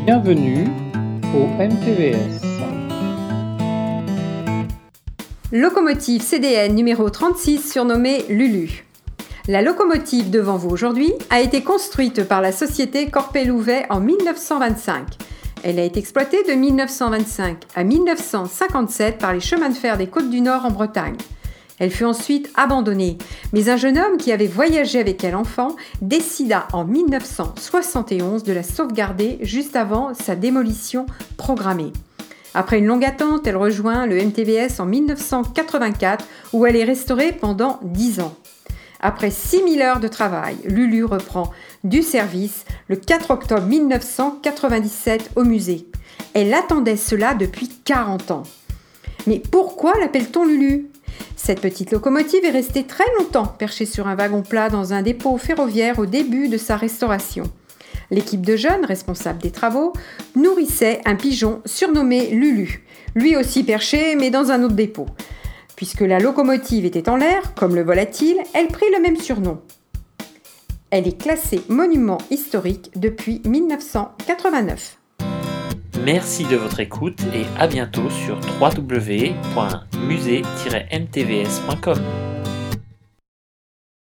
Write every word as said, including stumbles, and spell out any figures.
Bienvenue au M T V S. Locomotive C D N numéro trente-six surnommée Lulu. La locomotive devant vous aujourd'hui a été construite par la société Corpey-Louvet en mille neuf cent vingt-cinq. Elle a été exploitée de mille neuf cent vingt-cinq à mille neuf cent cinquante-sept par les chemins de fer des Côtes-du-Nord en Bretagne. Elle fut ensuite abandonnée, mais un jeune homme qui avait voyagé avec elle enfant décida en mille neuf cent soixante et onze de la sauvegarder juste avant sa démolition programmée. Après une longue attente, elle rejoint le M T V S en mille neuf cent quatre-vingt-quatre où elle est restaurée pendant dix ans. Après six mille heures de travail, Lulu reprend du service le quatre octobre mille neuf cent quatre-vingt-dix-sept au musée. Elle attendait cela depuis quarante ans. Mais pourquoi l'appelle-t-on Lulu ? Cette petite locomotive est restée très longtemps perchée sur un wagon plat dans un dépôt ferroviaire au début de sa restauration. L'équipe de jeunes, responsable des travaux, nourrissait un pigeon surnommé Lulu, lui aussi perché mais dans un autre dépôt. Puisque la locomotive était en l'air, comme le volatile, elle prit le même surnom. Elle est classée monument historique depuis mille neuf cent quatre-vingt-neuf. Merci de votre écoute et à bientôt sur w w w point musée tiret m t v s point com.